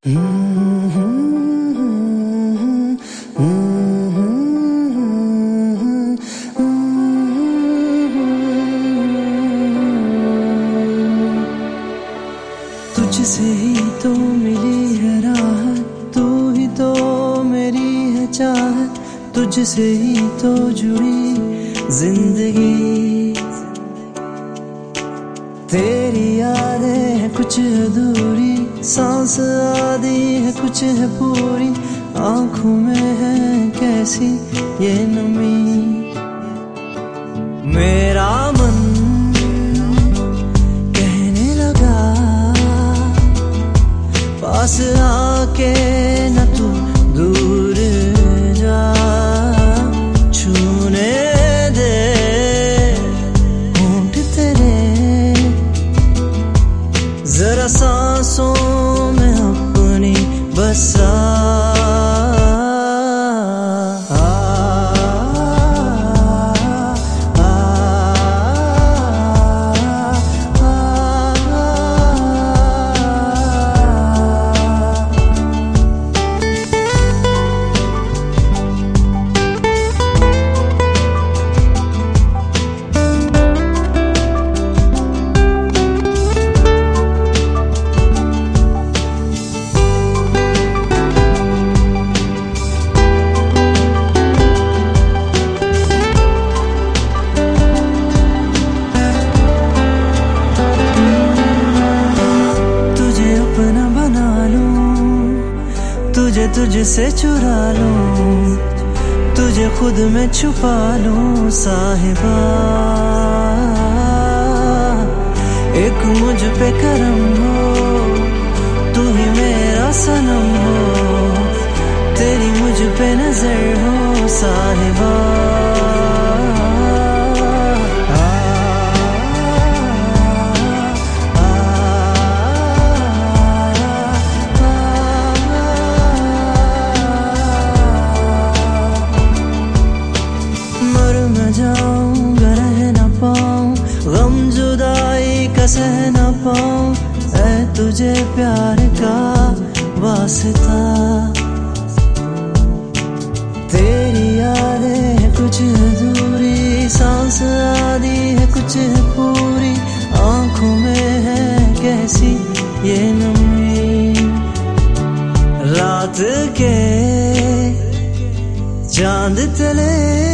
तुझसे ही तो मिली है राहत, तू ही तो मेरी है चाहत, तुझसे ही तो जुड़ी जिंदगी। तेरी यादें हैं कुछ अधूरी, सांस आधी है कुछ है पूरी, आंखों में है कैसी ये नमी। मेरा मन कहने लगा पास आके न तू दूर जा, छूने दे होंठ तेरे जरा सांसों में अपनी बसा। तुझसे चुरा लूं, तुझे खुद में छुपा लूं साहिबा। एक मुझ पे करम हो, तू ही मेरा सनम हो, तेरी मुझ पे नजर हो साहिबा। जाऊंगा रह न पाऊं, गम जुदाई का सह न पाऊं, ऐ तुझे प्यार का वास्ता। तेरी यादें है कुछ अधूरी, सांस आधी है कुछ है पूरी, आंखों में है कैसी ये नमी। रात के चांद तले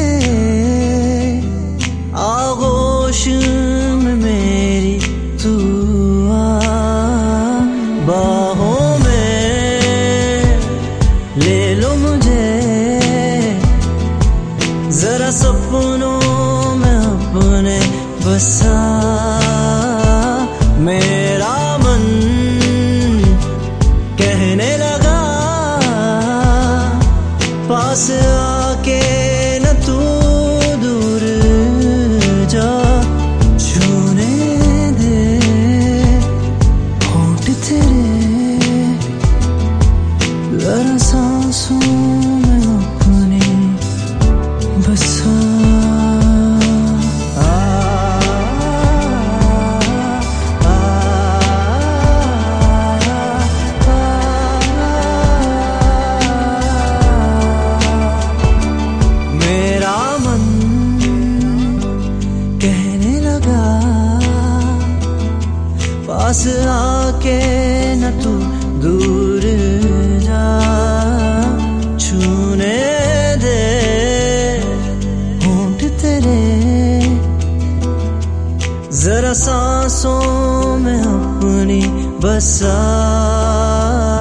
आगोश में मेरी तू आ, बाहों में ले लो मुझे, जरा सपनों में अपने बसा। मेरा मन कहने लगा पास आके न तू दूर जा, छूने दे होंठ तेरे जरा सांसों में अपनी बसा। पास आके न तू दूर जा, छूने दे होंठ तेरे जरा सांसों में अपनी बसा।